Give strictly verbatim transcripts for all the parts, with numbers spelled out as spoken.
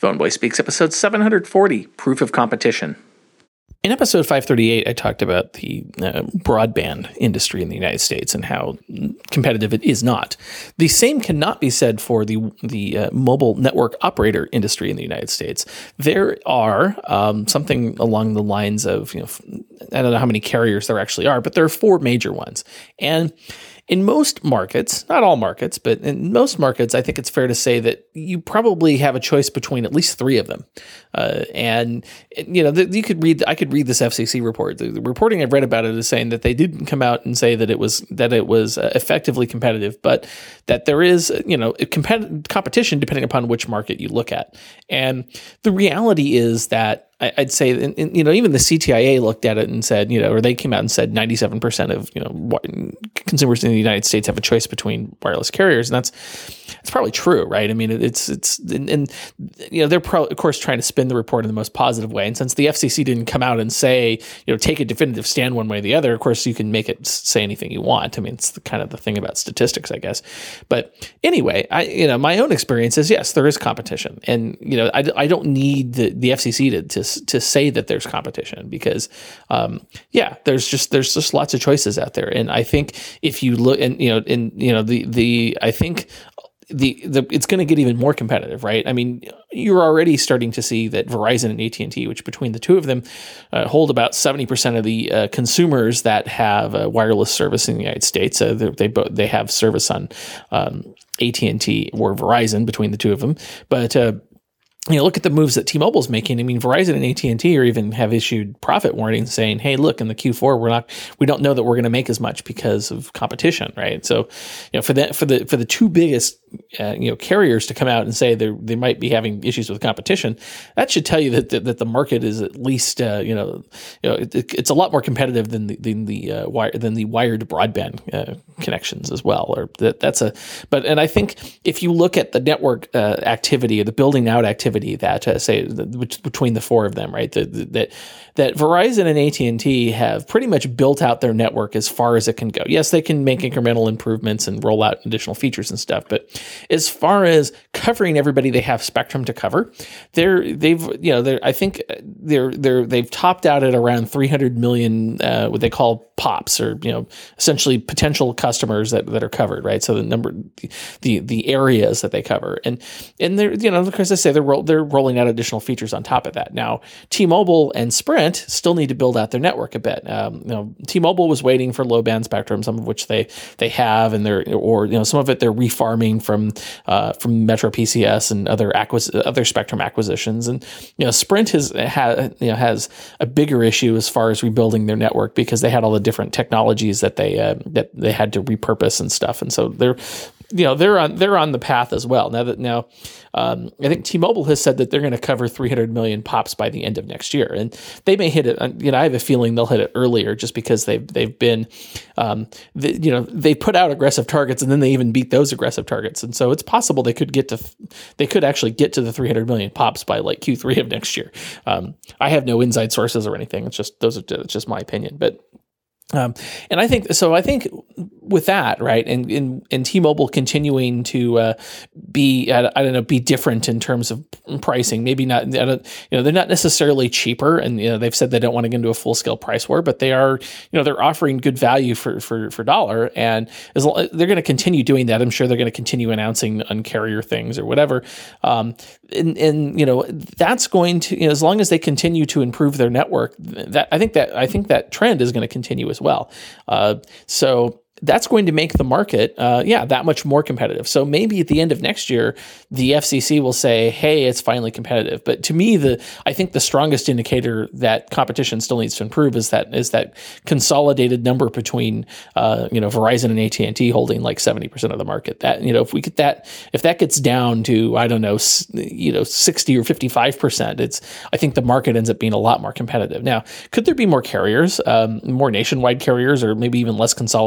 Phone Boy Speaks, episode seven hundred forty, Proof of Competition. In episode five thirty-eight, I talked about the uh, broadband industry in the United States and how competitive it is not. The same cannot be said for the the uh, mobile network operator industry in the United States. There are um, something along the lines of, you know, I don't know how many carriers there actually are, but there are four major ones. And in most markets, not all markets, but in most markets, I think it's fair to say that you probably have a choice between at least three of them. Uh, and, you know, the, you could read, I could read this F C C report. The, the reporting I've read about it is saying that they didn't come out and say that it was, that it was uh, effectively competitive, but that there is, you know, compet- competition depending upon which market you look at. And the reality is that I'd say, and, you know, even the C T I A looked at it and said, you know, or they came out and said ninety-seven percent of, you know, consumers in the United States have a choice between wireless carriers. And that's, it's probably true, right? I mean, it's, it's, and, and you know, they're probably, of course, trying to spin the report in the most positive way. And since the F C C didn't come out and say, you know, take a definitive stand one way or the other, of course, you can make it say anything you want. I mean, it's the, kind of the thing about statistics, I guess. But anyway, I, you know, my own experience is, yes, there is competition. And, you know, I, I don't need the, the F C C to, to to say that there's competition because, um, yeah, there's just there's just lots of choices out there, and I think if you look, and you know, and you know, the the I think. The, the it's going to get even more competitive, right? I mean, you're already starting to see that Verizon and A T and T, which between the two of them uh, hold about seventy percent of the uh, consumers that have uh, wireless service in the United States. Uh, they they, both, they have service on um, A T and T or Verizon between the two of them, but. Uh, You know, look at the moves that T-Mobile's making. I mean, Verizon and A T and T or even have issued profit warnings saying, "Hey, look, in the Q four, we're not, we don't know that we're going to make as much because of competition." Right? So, you know, for the for the for the two biggest uh, you know carriers to come out and say they they might be having issues with competition, that should tell you that the, that the market is at least uh, you know you know it, it's a lot more competitive than the than the uh, wire than the wired broadband uh, connections as well. Or that that's a but and I think if you look at the network uh, activity or the building out activity. That uh, say the, which, between the four of them, right? The, the, that that Verizon and A T and T have pretty much built out their network as far as it can go. Yes, they can make incremental improvements and roll out additional features and stuff, but as far as covering everybody they have spectrum to cover, they're they've you know they're I think they're they're they've topped out at around three hundred million uh, what they call pops, or you know essentially potential customers that, that are covered, right? So the number the the areas that they cover, and and they're you know as I say they're roll, they're rolling out additional features on top of that. Now, T-Mobile and Sprint still need to build out their network a bit. Um, you know, T-Mobile was waiting for low band spectrum, some of which they they have, and they're or you know some of it they're refarming from uh, from Metro P C S and other acquis- other spectrum acquisitions. And you know, Sprint has ha, you know has a bigger issue as far as rebuilding their network because they had all the different technologies that they uh, that they had to repurpose and stuff. And so they're you know they're on they're on the path as well. Now that now um, I think T-Mobile has said that they're going to cover three hundred million pops by the end of next year, and they may hit it. You know, I have a feeling they'll hit it earlier just because they've they've been, um, the, you know, they put out aggressive targets and then they even beat those aggressive targets, and so it's possible they could get to they could actually get to the three hundred million pops by like Q three of next year. Um, I have no inside sources or anything. It's just those are it's just my opinion, but. Um, and I think so. I think with that, right, and and, and T-Mobile continuing to uh, be, I, I don't know, be different in terms of pricing. Maybe not. I don't, you know, they're not necessarily cheaper, and you know, they've said they don't want to get into a full scale price war, but they are, you know, they're offering good value for for for dollar, and as long, they're going to continue doing that. I'm sure they're going to continue announcing Un-carrier things or whatever. Um, and and you know, that's going to, you know, as long as they continue to improve their network, that I think that I think that trend is going to continue as well. Uh, so that's going to make the market, uh, yeah, that much more competitive. So maybe at the end of next year, the F C C will say, "Hey, it's finally competitive." But to me, the I think the strongest indicator that competition still needs to improve is that is that consolidated number between, uh, you know, Verizon and A T and T holding like seventy percent of the market. That you know, if we get that, if that gets down to I don't know, you know, sixty or fifty-five percent, it's I think the market ends up being a lot more competitive. Now, could there be more carriers, um, more nationwide carriers, or maybe even less consolidation?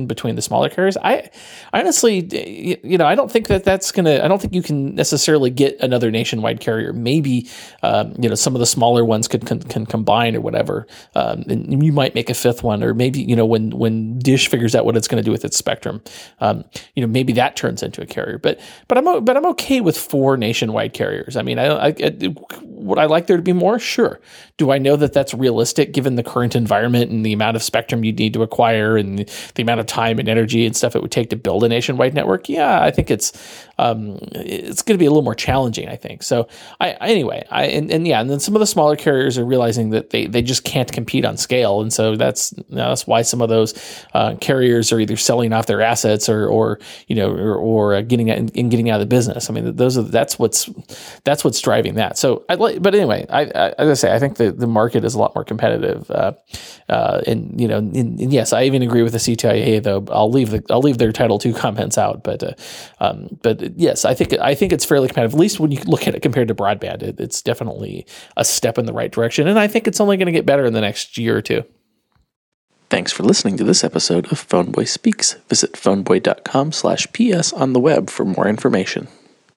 competition between the smaller carriers. I, I honestly, you know, I don't think that that's going to, I don't think you can necessarily get another nationwide carrier. Maybe, um, you know, some of the smaller ones could can, can combine or whatever. Um, and you might make a fifth one, or maybe, you know, when, when Dish figures out what it's going to do with its spectrum, um, you know, maybe that turns into a carrier. But, but I'm, but I'm okay with four nationwide carriers. I mean, I, I, I would I like there to be more? Sure. Do I know that that's realistic given the current environment and the amount of spectrum you need to acquire and the amount of time and energy and stuff it would take to build a nationwide network? Yeah, I think it's um, it's going to be a little more challenging, I think. So I anyway, I and, and yeah, and then some of the smaller carriers are realizing that they, they just can't compete on scale, and so that's you know, that's why some of those uh, carriers are either selling off their assets or or you know or, or uh, getting out and getting out of the business. I mean, those are that's what's that's what's driving that. So I like, but anyway, I, I as I say, I think the the market is a lot more competitive, uh, uh, and you know, and, and yes, I even agree with the C T I A though. I'll leave the I'll leave their Title two comments out, but uh, um, but yes, I think I think it's fairly competitive. At least when you look at it compared to broadband, it, it's definitely a step in the right direction, and I think it's only going to get better in the next year or two. Thanks for listening to this episode of PhoneBoy Speaks. Visit phoneboy dot com slash P S on the web for more information.